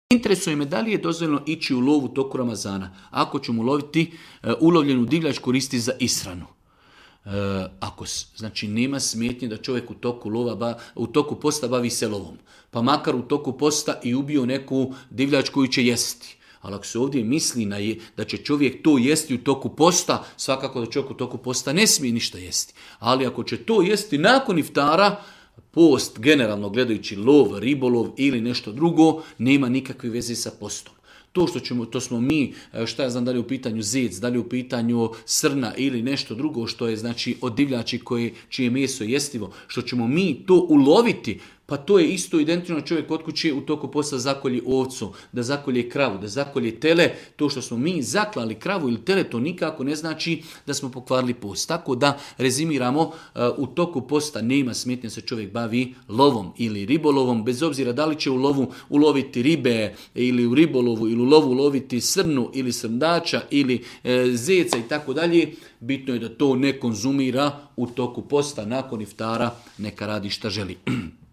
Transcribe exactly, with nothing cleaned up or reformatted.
Interesuje me da li je dozvoljeno ići u lovu toku Ramazana. Ako ćemo loviti uh, ulovljenu divljač koristi za ishranu. Uh, ako, znači nema smetnje da čovjek u toku, lova, ba, u toku posta bavi se lovom. Pa makar u toku posta i ubio neku divljač koju će jesti. Ali ako se ovdje misli na je, da će čovjek to jesti u toku posta, svakako da čovjek u toku posta ne smije ništa jesti. Ali ako će to jesti nakon iftara, post, generalno gledajući lov, ribolov ili nešto drugo, nema nikakve veze sa postom. To što ćemo, to smo mi, šta ja znam, da li je u pitanju zec, da li je u pitanju srna ili nešto drugo što je znači od divljači koje, čije meso je jestivo, što ćemo mi to uloviti, pa to je isto identično čovjek kod kuće u toku posta zakolji ovcu, da zakolje kravu, da zakolje tele. To što smo mi zaklali kravu ili tele, to nikako ne znači da smo pokvarili post. Tako da rezimiramo, u toku posta nema smetnje se čovjek bavi lovom ili ribolovom, bez obzira da li će u lovu uloviti ribe ili u ribolovu ili u lovu uloviti srnu ili srndača ili e, zeca i tako dalje. Bitno je da to ne konzumira u toku posta, nakon iftara neka radi šta želi.